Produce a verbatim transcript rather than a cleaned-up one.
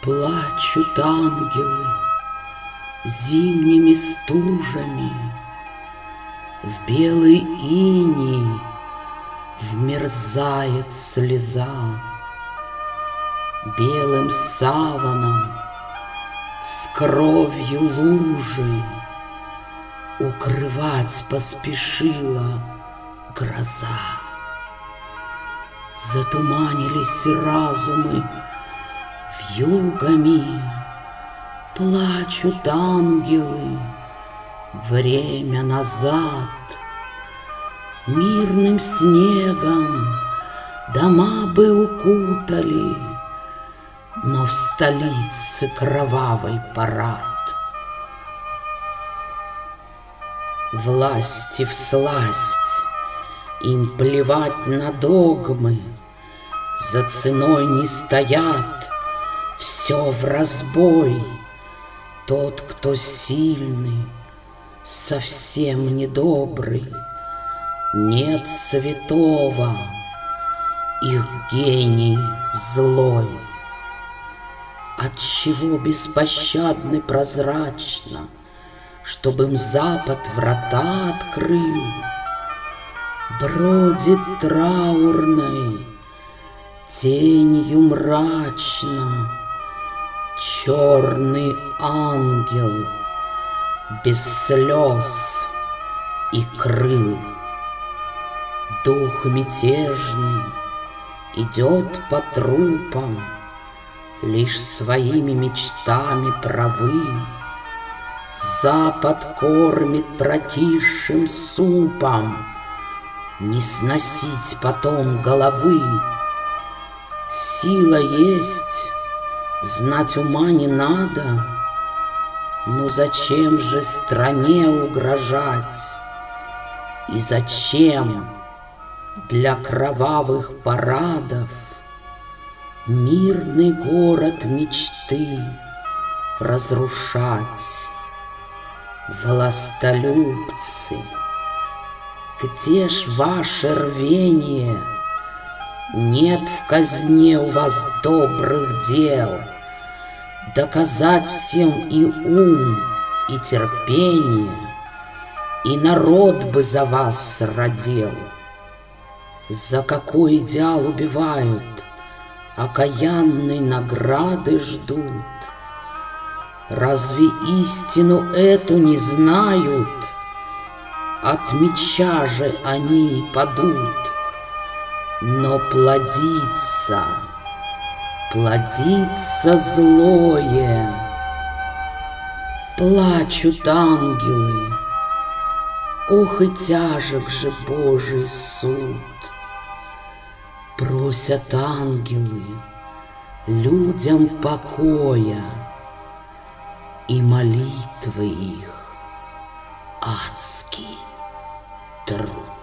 Плачут ангелы зимними стужами, в белый иней вмерзает слеза. Белым саваном с кровью лужи укрывать поспешила гроза. Затуманились разумы вьюгами, плачут ангелы время назад. Мирным снегом дома бы укутали, но в столице кровавый парад. Власти всласть, им плевать на догмы, за ценой не стоят, все вразбой. Тот, кто сильный, совсем недобрый, нет святого, их гений злой. Отчего беспощадны прозрачно, чтобы им Запад врата открыл? Бродит траурной тенью мрачно черный ангел без слез и крыл. Дух мятежный идет по трупам, лишь своими мечтами правы. Запад кормит прокисшим супом, не сносить потом головы. Сила есть, знать ума не надо, ну зачем же стране угрожать? И зачем для кровавых парадов мирный город мечты разрушать? Властолюбцы, где ж ваше рвение? Нет в казне у вас добрых дел, доказать всем и ум, и терпение, и народ бы за вас родил. За какой идеал убивают, окаянной награды ждут? Разве истину эту не знают? От меча же они падут. Но плодится, плодится злое. Плачут ангелы, ох и тяжек же Божий суд. Просят ангелы людям покоя, и молитвы их адский труд.